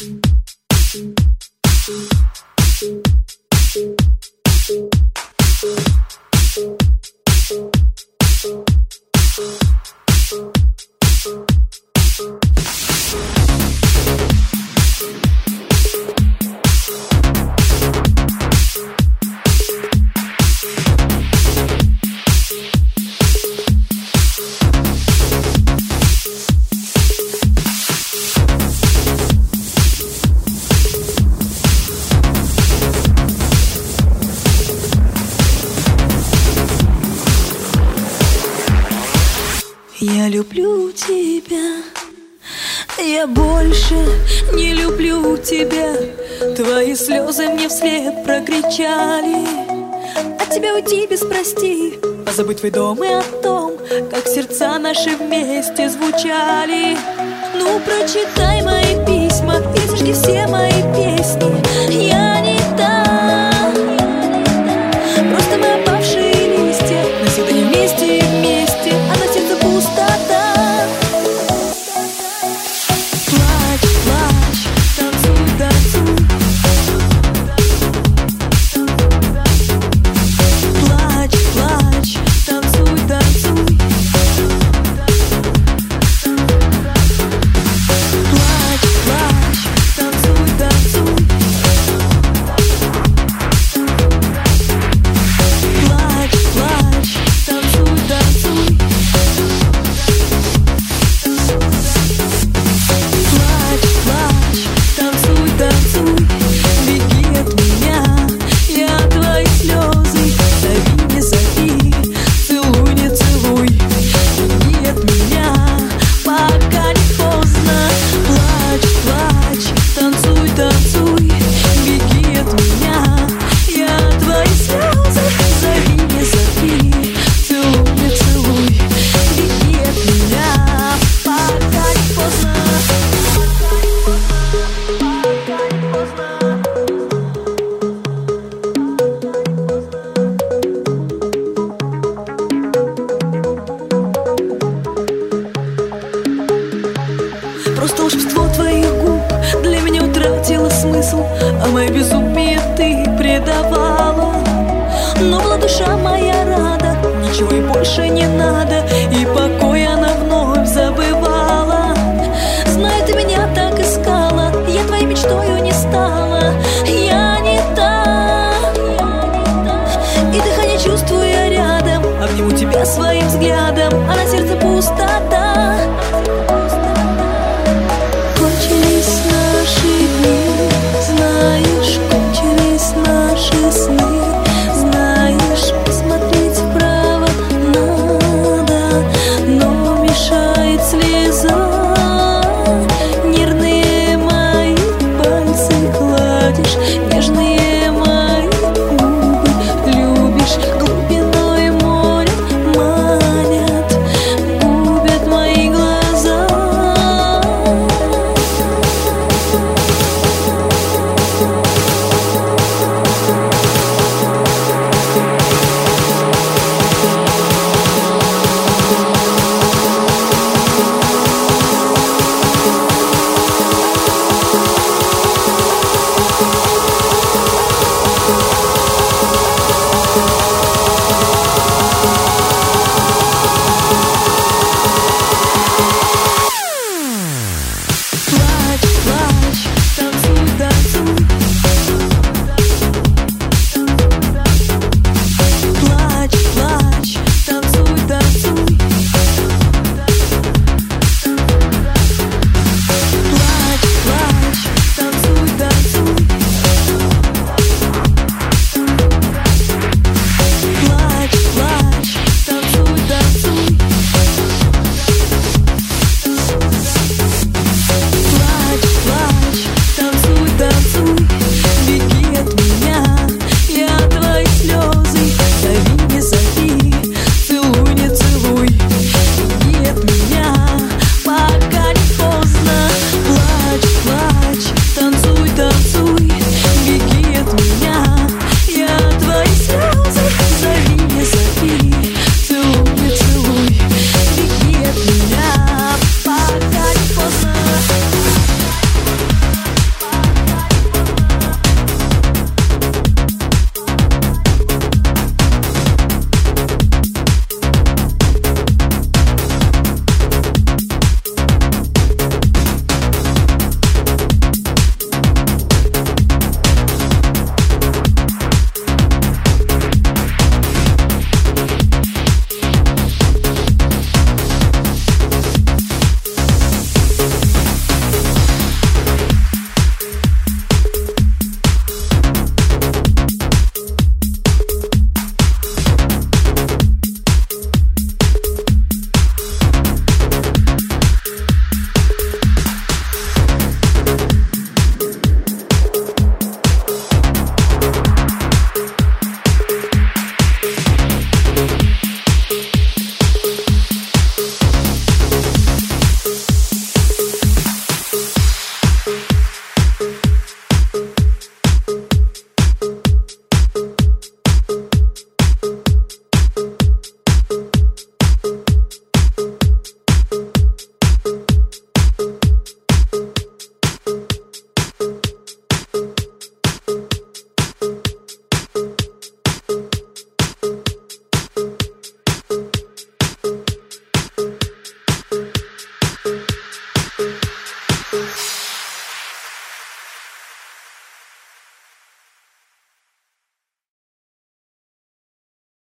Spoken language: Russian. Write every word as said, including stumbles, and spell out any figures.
Я люблю тебя, я больше не люблю тебя. Твои слезы мне вслед прокричали: от тебя уйти без прости, позабыть твой дом и о том, как сердца наши вместе звучали. Ну прочитай мои письма и зажги все мои песни. Я не та, просто мы опавшие листья, навсегда не вместе и вместе, а на сердце пустота. Плачь, плачь, танцуй, танцуй. Плачь, плачь, танцуй, танцуй. Плачь, плачь, танцуй, танцуй. Плачь, плачь, танцуй, танцуй. Плачь, плачь, танцуй, танцуй. Беги от меня, я твои слезы. Зови, не зови, целуй, не целуй. Беги от меня, пока не поздно. Плачь, плачь, танцуй, танцуй. Беги от меня, я твои слезы. Зови, не зови, целуй, не целуй. Беги от меня, пока не поздно. Просто волшебство твоих губ для меня утратило смысл, а мое безумие ты предавала. Но была душа моя рада, ничего и больше не надо, и покой она вновь забывала. Знаю, ты меня так